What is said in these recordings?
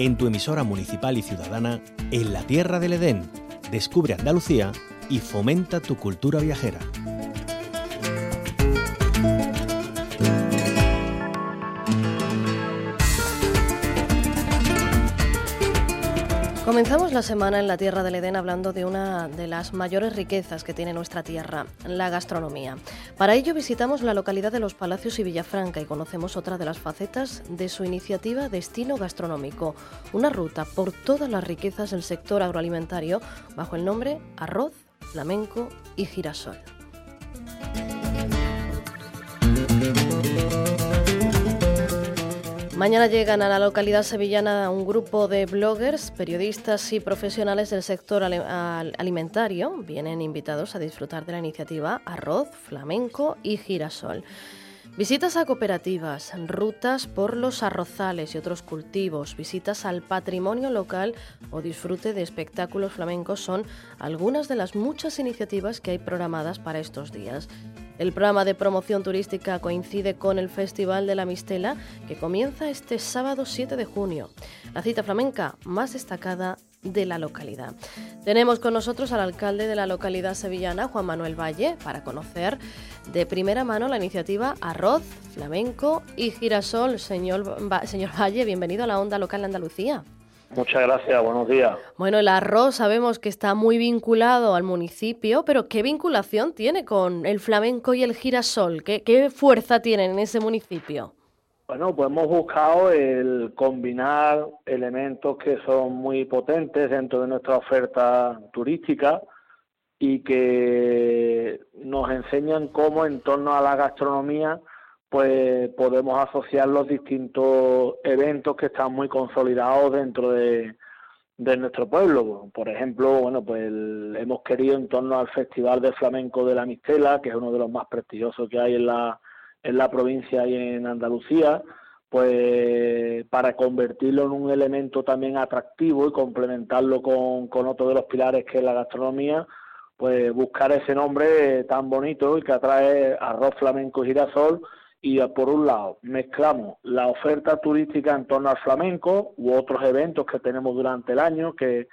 en tu emisora municipal y ciudadana, en la tierra del Edén. Descubre Andalucía y fomenta tu cultura viajera. Comenzamos la semana en la Tierra del Edén hablando de una de las mayores riquezas que tiene nuestra tierra, la gastronomía. Para ello visitamos la localidad de Los Palacios y Villafranca y conocemos otra de las facetas de su iniciativa Destino Gastronómico, una ruta por todas las riquezas del sector agroalimentario bajo el nombre Arroz, Flamenco y Girasol. Mañana llegan a la localidad sevillana un grupo de bloggers, periodistas y profesionales del sector alimentario. Vienen invitados a disfrutar de la iniciativa Arroz, Flamenco y Girasol. Visitas a cooperativas, rutas por los arrozales y otros cultivos, visitas al patrimonio local o disfrute de espectáculos flamencos son algunas de las muchas iniciativas que hay programadas para estos días. El programa de promoción turística coincide con el Festival de la Mistela, que comienza este sábado 7 de junio, la cita flamenca más destacada de la localidad. Tenemos con nosotros al alcalde de la localidad sevillana, Juan Manuel Valle, para conocer de primera mano la iniciativa Arroz, Flamenco y Girasol. Señor Valle, bienvenido a la Onda Local de Andalucía. Muchas gracias, buenos días. Bueno, el arroz sabemos que está muy vinculado al municipio, pero ¿qué vinculación tiene con el flamenco y el girasol? ¿Qué fuerza tienen en ese municipio? Bueno, pues hemos buscado el combinar elementos que son muy potentes dentro de nuestra oferta turística y que nos enseñan cómo en torno a la gastronomía pues podemos asociar los distintos eventos que están muy consolidados dentro de nuestro pueblo. Por ejemplo, bueno, pues hemos querido en torno al Festival de Flamenco de la Mistela, que es uno de los más prestigiosos que hay en la provincia y en Andalucía, pues para convertirlo en un elemento también atractivo y complementarlo con otro de los pilares que es la gastronomía, pues buscar ese nombre tan bonito y que atrae Arroz, Flamenco y Girasol. Y por un lado mezclamos la oferta turística en torno al flamenco u otros eventos que tenemos durante el año que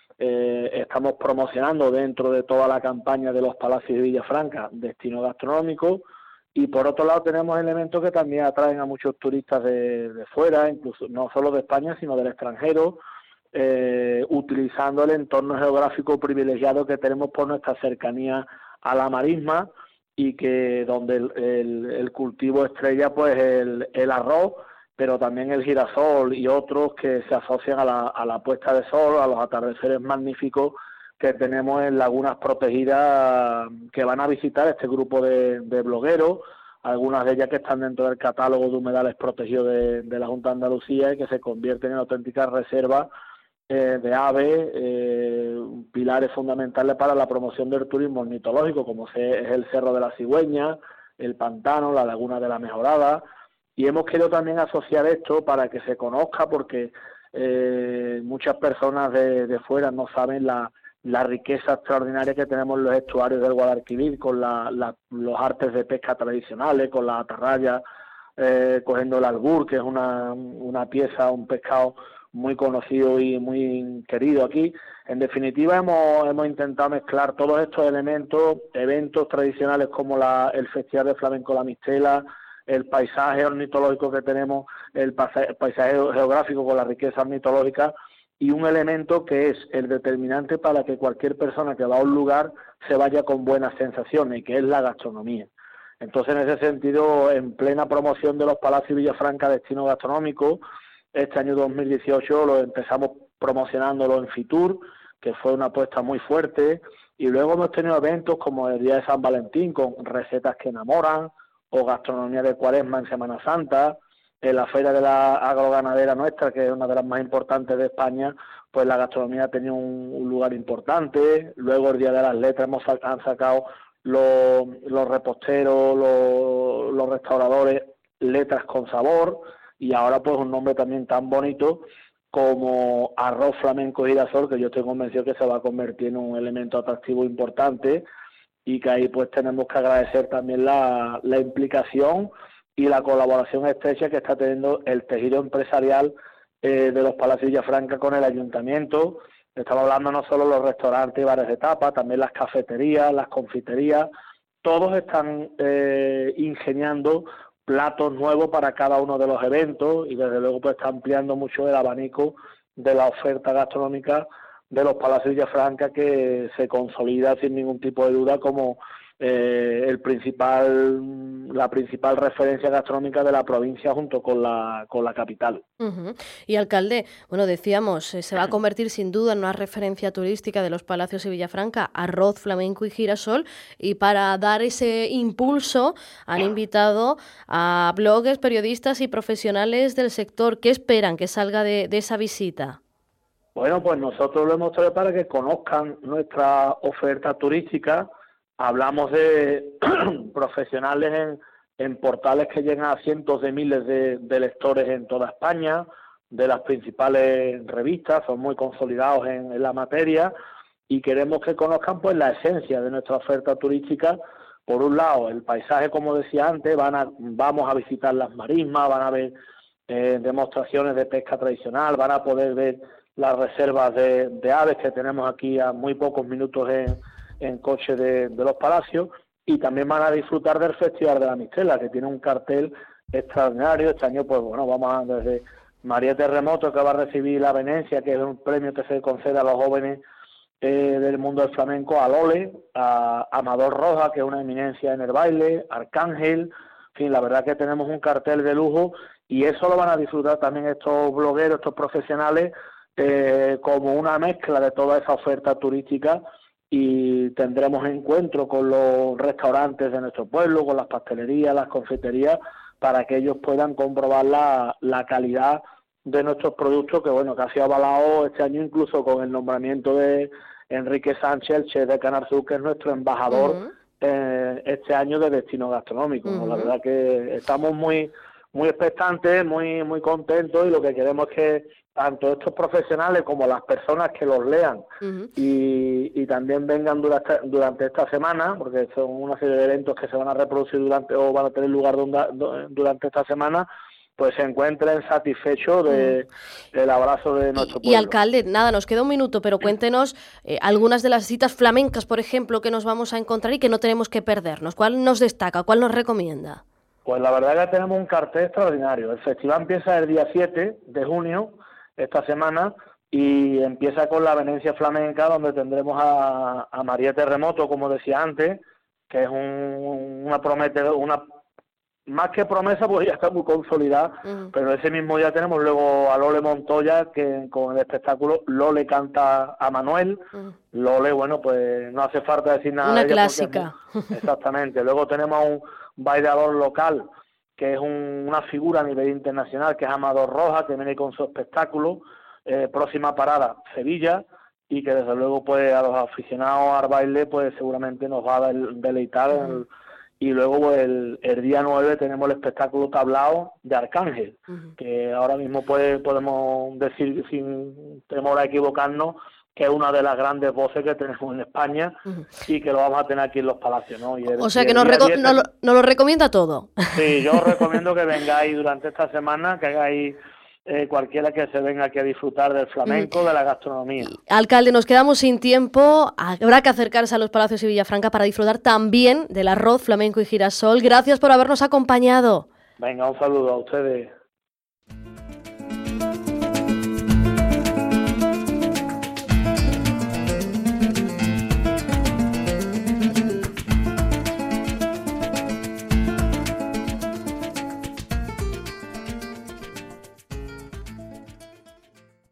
estamos promocionando dentro de toda la campaña de Los Palacios de Villafranca, Destino Gastronómico, y por otro lado tenemos elementos que también atraen a muchos turistas de fuera, incluso no solo de España sino del extranjero, utilizando el entorno geográfico privilegiado que tenemos por nuestra cercanía a la marisma, y que donde el cultivo estrella pues el arroz, pero también el girasol y otros que se asocian a la puesta de sol, a los atardeceres magníficos que tenemos en lagunas protegidas que van a visitar este grupo de blogueros, algunas de ellas que están dentro del catálogo de humedales protegidos de la Junta de Andalucía y que se convierten en auténticas reservas de aves, pilares fundamentales para la promoción del turismo ornitológico, como es el Cerro de la Cigüeña, el Pantano, la Laguna de la Mejorada, y hemos querido también asociar esto para que se conozca, porque muchas personas de fuera no saben la riqueza extraordinaria que tenemos en los estuarios del Guadalquivir, con los artes de pesca tradicionales, con la atarraya, cogiendo el albur, que es una pieza, un pescado muy conocido y muy querido aquí. En definitiva, hemos intentado mezclar todos estos eventos tradicionales como el Festival de Flamenco La Mistela, el paisaje ornitológico que tenemos, el paisaje geográfico con la riqueza ornitológica, y un elemento que es el determinante para que cualquier persona que va a un lugar se vaya con buenas sensaciones, y que es la gastronomía. Entonces, en ese sentido, en plena promoción de Los Palacios y Villafranca Destino Gastronómico, este año 2018 lo empezamos promocionándolo en Fitur, que fue una apuesta muy fuerte, y luego hemos tenido eventos como el Día de San Valentín con recetas que enamoran, o gastronomía de Cuaresma en Semana Santa. En la Feria de la Agroganadera nuestra, que es una de las más importantes de España, pues la gastronomía ha tenido un lugar importante. Luego el Día de las Letras han sacado los reposteros, los restauradores, letras con sabor, y ahora pues un nombre también tan bonito como Arroz, Flamenco y Girasol, que yo estoy convencido que se va a convertir en un elemento atractivo importante, y que ahí pues tenemos que agradecer también la implicación y la colaboración estrecha que está teniendo el tejido empresarial de los Palacios Villafranca con el Ayuntamiento. Estamos hablando no solo de los restaurantes y bares de tapa, también las cafeterías, las confiterías. Todos están ingeniando platos nuevos para cada uno de los eventos y desde luego pues está ampliando mucho el abanico de la oferta gastronómica de los Palacios Villafranca, que se consolida sin ningún tipo de duda como la principal referencia gastronómica de la provincia junto con la capital. Uh-huh. Y alcalde, bueno, decíamos, se va a convertir sin duda en una referencia turística de los Palacios y Villafranca, arroz, flamenco y girasol, y para dar ese impulso han invitado a bloggers, periodistas y profesionales del sector. ¿Qué esperan que salga de esa visita? Bueno, pues nosotros lo hemos traído para que conozcan nuestra oferta turística. Hablamos de profesionales en portales que llegan a cientos de miles de lectores en toda España, de las principales revistas, son muy consolidados en la materia, y queremos que conozcan pues la esencia de nuestra oferta turística. Por un lado, el paisaje, como decía antes, vamos a visitar las marismas, van a ver demostraciones de pesca tradicional, van a poder ver las reservas de aves que tenemos aquí a muy pocos minutos en coche de los Palacios, y también van a disfrutar del Festival de la Mistela, que tiene un cartel extraordinario. Este año, pues bueno, vamos desde María Terremoto, que va a recibir la Venecia, que es un premio que se concede a los jóvenes del mundo del flamenco, a Lole, a Amador Roja, que es una eminencia en el baile, Arcángel. En fin, la verdad que tenemos un cartel de lujo, y eso lo van a disfrutar también estos blogueros, estos profesionales, como una mezcla de toda esa oferta turística. Y tendremos encuentro con los restaurantes de nuestro pueblo, con las pastelerías, las confiterías, para que ellos puedan comprobar la calidad de nuestros productos, que bueno, que ha sido avalado este año incluso con el nombramiento de Enrique Sánchez, el chef de Canal Sur, que es nuestro embajador este año de destino gastronómico. ¿No? La verdad que estamos muy expectantes, muy contentos, y lo que queremos es que tanto estos profesionales como las personas que los lean y también vengan durante esta semana, porque son una serie de eventos que se van a reproducir o van a tener lugar durante esta semana, pues se encuentren satisfechos del abrazo de nuestro pueblo. Y alcalde, nada, nos queda un minuto, pero cuéntenos algunas de las citas flamencas, por ejemplo, que nos vamos a encontrar y que no tenemos que perdernos. ¿Cuál nos destaca? ¿Cuál nos recomienda? Pues la verdad que tenemos un cartel extraordinario. El festival empieza el día 7 de junio, esta semana, y empieza con la Venecia Flamenca, donde tendremos a María Terremoto, como decía antes, que es una más que promesa, pues ya está muy consolidada, pero ese mismo día tenemos luego a Lole Montoya, que con el espectáculo Lole canta a Manuel. Lole, bueno, pues no hace falta decir nada. Una clásica. Exactamente. Luego tenemos a un bailador local, que es una figura a nivel internacional, que es Amador Roja, que viene con su espectáculo. Próxima parada, Sevilla, y que desde luego pues a los aficionados al baile pues seguramente nos va a deleitar. Y luego pues, el día 9 tenemos el espectáculo tablao de Arcángel, que ahora mismo podemos decir sin temor a equivocarnos que es una de las grandes voces que tenemos en España y que lo vamos a tener aquí en los Palacios, ¿no? O sea que nos lo recomienda todo. Sí, yo os recomiendo que vengáis durante esta semana, que hagáis cualquiera que se venga aquí a disfrutar del flamenco, de la gastronomía. Alcalde, nos quedamos sin tiempo. Habrá que acercarse a los Palacios y Villafranca para disfrutar también del arroz, flamenco y girasol. Gracias por habernos acompañado. Venga, un saludo a ustedes.